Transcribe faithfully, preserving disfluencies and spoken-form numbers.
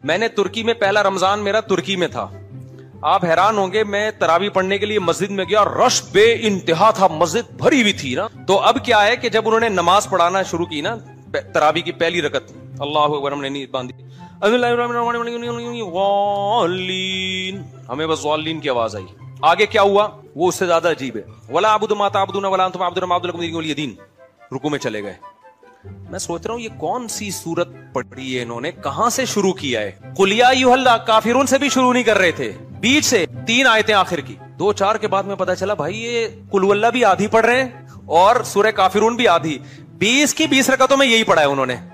मैंने तुर्की में, पहला रमजान मेरा तुर्की में था। आप हैरान होंगे, मैं तरावी पढ़ने के लिए मस्जिद में गया, रश बे इंतहा था, मस्जिद भरी हुई थी ना। तो अब क्या है कि जब उन्होंने नमाज पढ़ाना शुरू की ना, तरावी की पहली रकत, अल्लाह अकबर, हमने नींद बांधी, हमें बस वालीन की आवाज आई। आगे क्या हुआ वो उससे ज्यादा अजीब है। वला अबुदु मा ताबुदून वला अंतुम आबुदून मा अबुदु लकुम दीनुकुम वलिय दीन। रुकू में चले गए। मैं सोच रहा हूं ये कौन सी सूरत पढ़ी है इन्होंने, कहां से शुरू किया है। कुलिया अय्युहल काफिरून से भी शुरू नहीं कर रहे थे, बीच से तीन आयतें आखिर की। दो चार के बाद में पता चला भाई ये कुल वल्लाह भी आधी पढ़ रहे हैं और सूरह काफिरून भी आधी। बीस की बीस रकतों में यही पढ़ा है उन्होंने।